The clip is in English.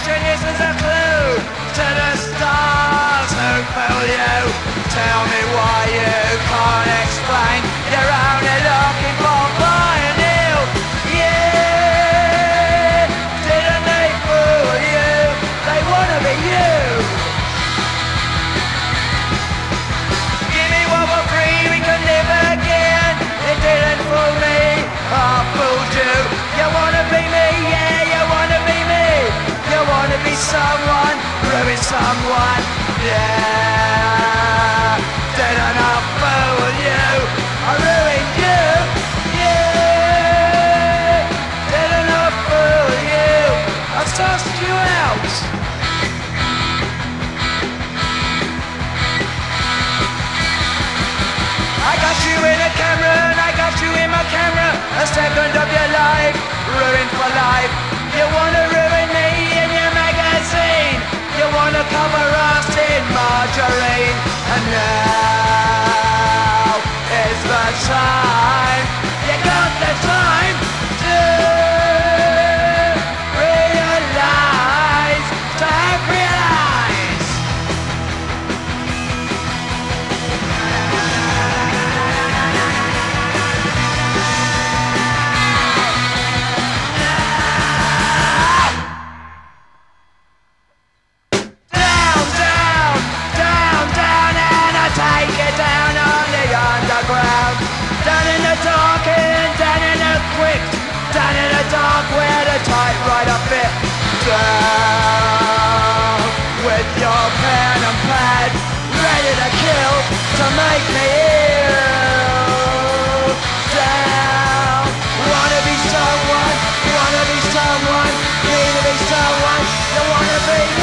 direction, this is a clue to the stars who fill you. Tell me why you can't explain. You're only looking for flying ill. Yeah, didn't they fool you? They wanna be you. Give me what we're free, we can live again. It didn't fool me, I fooled you. You wanna be me, yeah, you wanna be me. You wanna be someone, ruin someone, yeah. Didn't I fool you? I ruined you, yeah. Didn't I fool you? I tossed you out. I got you in a camera and I got you in my camera. A second of your life, ruined for life. You wanna ruin me in your magazine. You wanna cover us in margarine. And now is the time. You got the time to realize, to have realized. Down, down, down, down, and I take it down on the underground. Down in the dark and down in the quick. Down in the dark where the typewriter fit. Down with your pen and pad, ready to kill, to make me ill. Down, wanna be someone, need to be someone, you wanna be